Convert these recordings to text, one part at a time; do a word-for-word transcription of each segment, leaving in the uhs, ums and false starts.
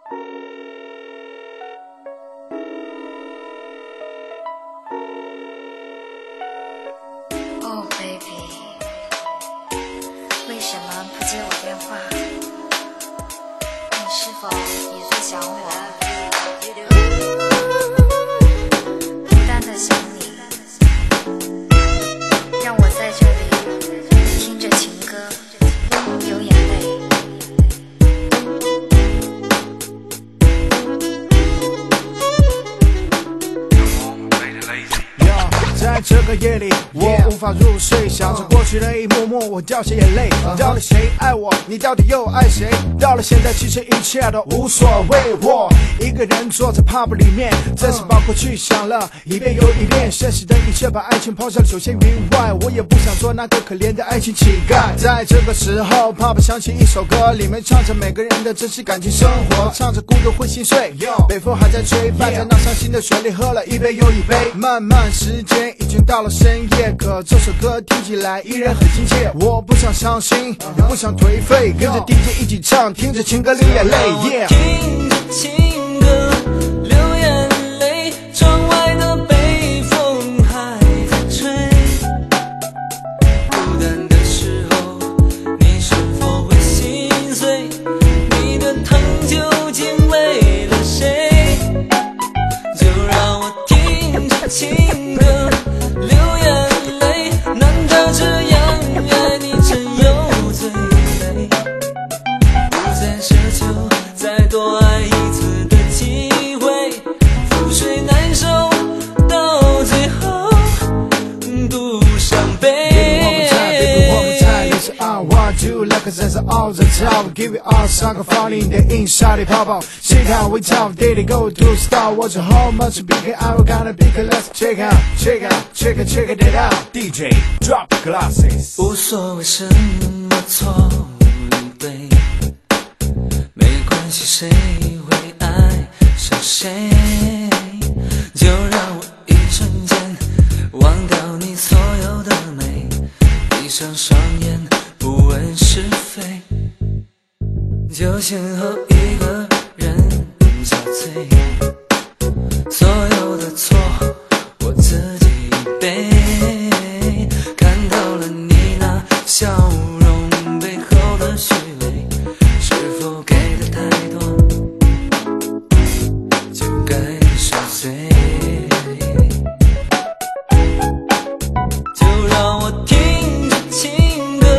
Oh baby， 为什么不接我电话？你是否也在想我？孤单的想你，让我在这里听着情歌流眼泪。 在这个夜里，我无法入睡，想着过去的一幕幕，我掉下眼泪。到底谁爱我？你到底又爱谁？到了现在，其实一切都无所谓。我一个人坐在 pub 里面，真是把过去想了一遍又一遍，现实的一切把爱情抛向了九千云外。我也不想做那个可怜的爱情乞丐。在这个时候 ，pub 响起一首歌，里面唱着每个人的真实感情生活，唱着孤独会心碎，北风还在吹，伴着那伤心的旋律，喝了一杯又一杯。慢慢时间已经到了深夜，可这首歌听起来依然很亲切。我不想伤心，也不想颓废，跟着 D J 一起唱，听着情歌流眼泪。Yeah， 听着情歌流眼泪，窗外的北风还在吹。孤单的时候，你是否会心碎？你的疼究竟为了谁？就让我听着情歌。 Cause all the time, give it all 三个放你的印象里泡泡。Shake out, we talk, daily go to start. What's your home? Much bigger, I'm gonna be let's check out, check out, check it, check it out. D J drop glasses. 无所谓什么错与对，没关系谁会爱上谁，就让我一瞬间忘掉你所有的美，闭上双眼。不问是非，就先和一个人交罪，所有的错我自己背，看透了你那笑容背后的虚伪，是否给的太多就该受罪，就让我听着情歌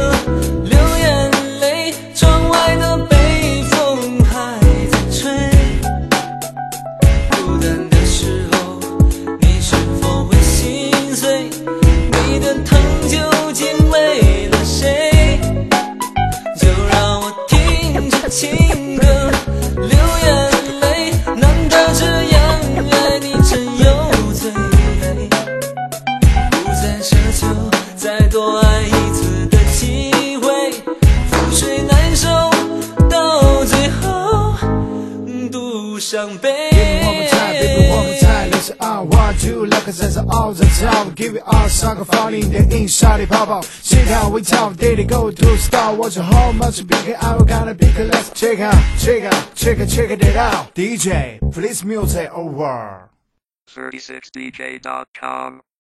情歌流眼泪，难得这样爱你真有罪，不再奢求再多爱一次的机会，覆水难收，到最后独伤悲。 I want you like a sense all the time, give it all 三个放你的印象里泡泡。Shake out, we talk, daily go to start. What's your home? Much bigger, I'm gonna be let's check out, check out, check it, check it out. D J, please music over. thirty-six D J dot com